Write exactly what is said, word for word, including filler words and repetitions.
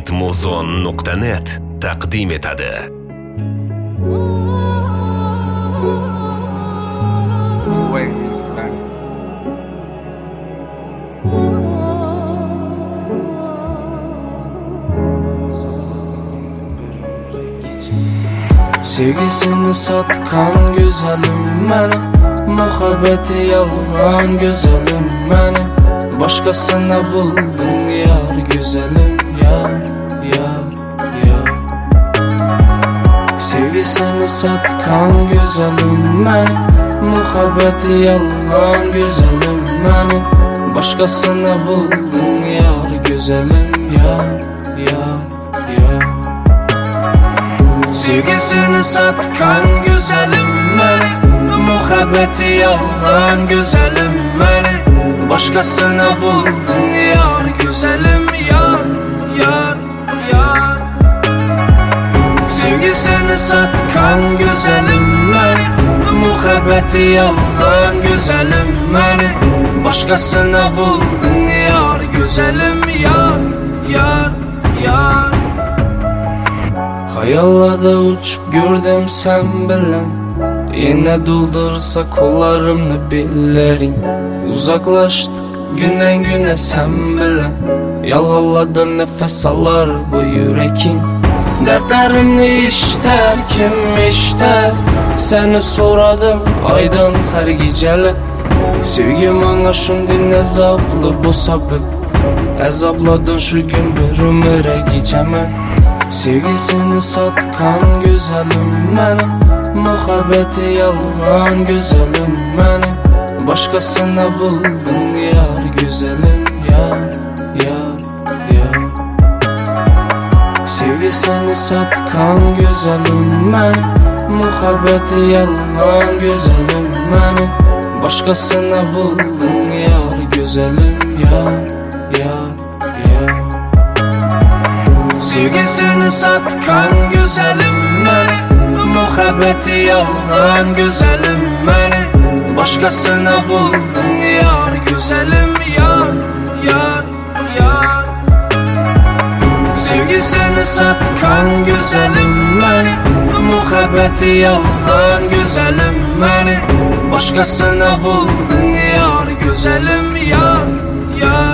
ritmozon nuqta net taqdim etadi. Sevgisini satkan güzelim məni, muhabbeti yalan güzelim məni, başkasına buldun yar güzelim yar yar yar. Sevgisini satkan güzelim məni, muhabbeti yalan güzelim məni, başkasına buldun yar güzelim yar yar yar. Sevgisini satkan güzelim məni, muhabbeti yalan güzelim məni, başkasına buldun yar güzelim yar yar yar. Sevgisini satkan güzelim məni, muhabbeti yalan güzelim məni, başkasına buldun yar güzelim yar yar yar. Hayallarda uçup gördüm sen bilen, yine doldursa kollarımı billerin. Uzaklaştık günden güne sen bilen, yalğaladın nefes alar bu yürekin. Dertlerimni işter kim işter, seni soradım aydın her geceli. Sevgim ana şundin ezablı bu sabır, ezabladın şu gün bir ömüre geçemem. Sevgisini satkan güzelim məni, muhabbeti yalan güzelim məni, başkasına buldun yar güzelim yar yar yar. Sevgisini satkan güzelim məni, muhabbeti yalan güzelim məni, başkasına buldun yar güzelim yar yar yar. Sevgisini satkan güzelim məni, muhabbeti yalan güzelim məni, başkasına buldun yar güzelim yar yar yar. Sevgisini satkan güzelim məni, muhabbeti yalan güzelim məni, başkasına buldun yar güzelim yar yar.